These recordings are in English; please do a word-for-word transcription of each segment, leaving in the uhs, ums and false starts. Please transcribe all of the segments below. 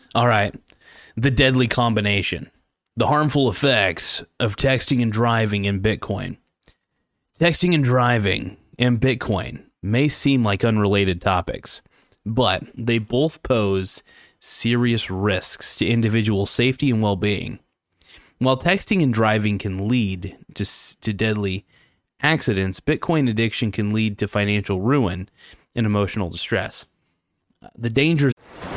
All right. The deadly combination. The harmful effects of texting and driving in Bitcoin. Texting and driving and Bitcoin may seem like unrelated topics, but they both pose serious risks to individual safety and well-being. While texting and driving can lead to, to deadly accidents, Bitcoin addiction can lead to financial ruin and emotional distress. The dangers.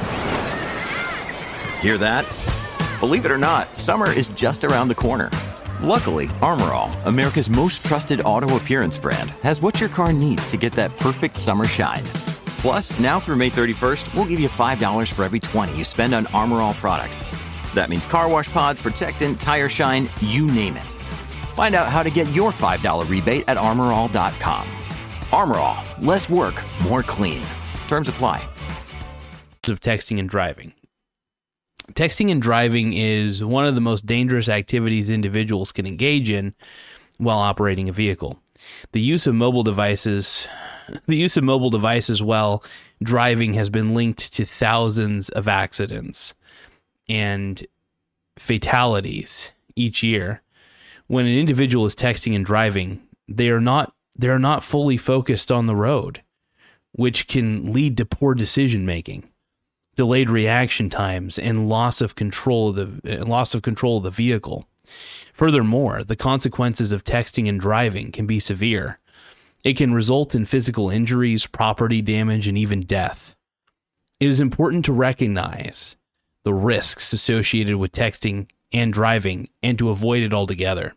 Hear that? Believe it or not, summer is just around the corner. Luckily, Armor All, America's most trusted auto appearance brand, has what your car needs to get that perfect summer shine. Plus, now through May thirty-first, we'll give you five dollars for every twenty dollars you spend on Armor All products. That means car wash pods, protectant, tire shine, you name it. Find out how to get your five dollars rebate at armor all dot com. Armor All, less work, more clean. Terms apply. Of texting and driving. Texting and driving is one of the most dangerous activities individuals can engage in while operating a vehicle. The use of mobile devices, the use of mobile devices while driving has been linked to thousands of accidents and fatalities each year. When an individual is texting and driving, they are not they are not fully focused on the road, which can lead to poor decision making, delayed reaction times, and loss of control of the loss of control of the vehicle. Furthermore, the consequences of texting and driving can be severe. It can result in physical injuries, property damage, and even death. It is important to recognize the risks associated with texting and driving and to avoid it altogether.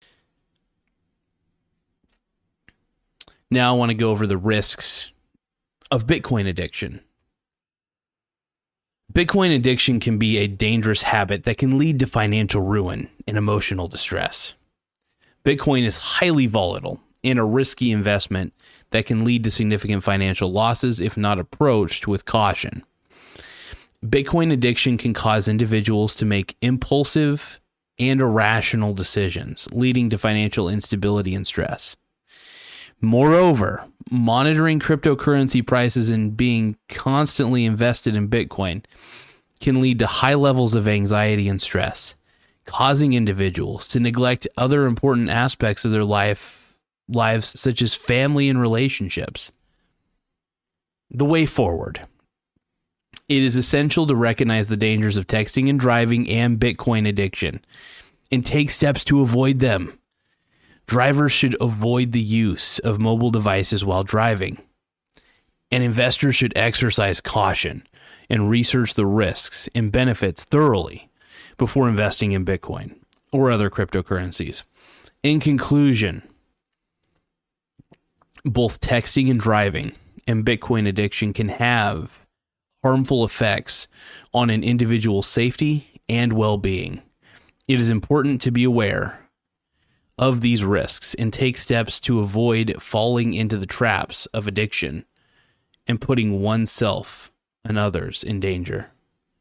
Now I want to go over the risks of Bitcoin addiction. Bitcoin addiction can be a dangerous habit that can lead to financial ruin and emotional distress. Bitcoin is highly volatile and a risky investment that can lead to significant financial losses if not approached with caution. Bitcoin addiction can cause individuals to make impulsive and irrational decisions, leading to financial instability and stress. Moreover, monitoring cryptocurrency prices and being constantly invested in Bitcoin can lead to high levels of anxiety and stress, causing individuals to neglect other important aspects of their life, lives, such as family and relationships. The way forward. It is essential to recognize the dangers of texting and driving and Bitcoin addiction and take steps to avoid them. Drivers should avoid the use of mobile devices while driving, and investors should exercise caution and research the risks and benefits thoroughly before investing in Bitcoin or other cryptocurrencies. In conclusion, both texting and driving and Bitcoin addiction can have harmful effects on an individual's safety and well-being. It is important to be aware of these risks and take steps to avoid falling into the traps of addiction and putting oneself and others in danger.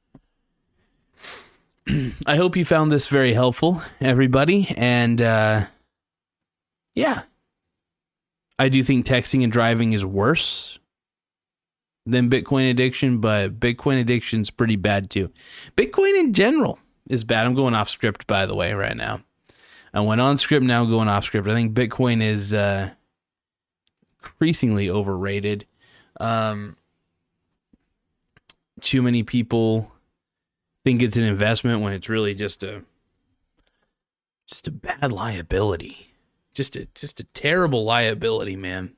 I hope you found this very helpful, everybody. And uh, yeah, I do think texting and driving is worse than Bitcoin addiction, but Bitcoin addiction is pretty bad too. Bitcoin in general is bad. I'm going off script, by the way, right now. I went on script, now going off script. I think Bitcoin is uh, increasingly overrated. Um, too many people think it's an investment when it's really just a just a bad liability. Just a just a terrible liability, man.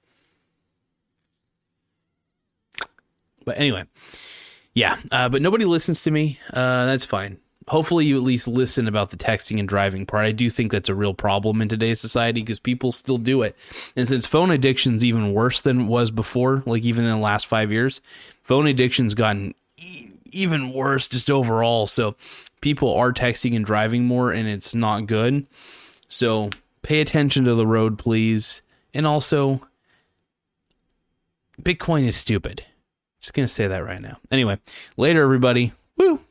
But anyway, yeah. Uh, but nobody listens to me. Uh, that's fine. Hopefully you at least listen about the texting and driving part. I do think that's a real problem in today's society because people still do it. And since phone addiction's even worse than it was before, like even in the last five years, phone addiction's gotten e- even worse just overall. So people are texting and driving more, and it's not good. So pay attention to the road, please. And also, Bitcoin is stupid. Just going to say that right now. Anyway, later, everybody. Woo!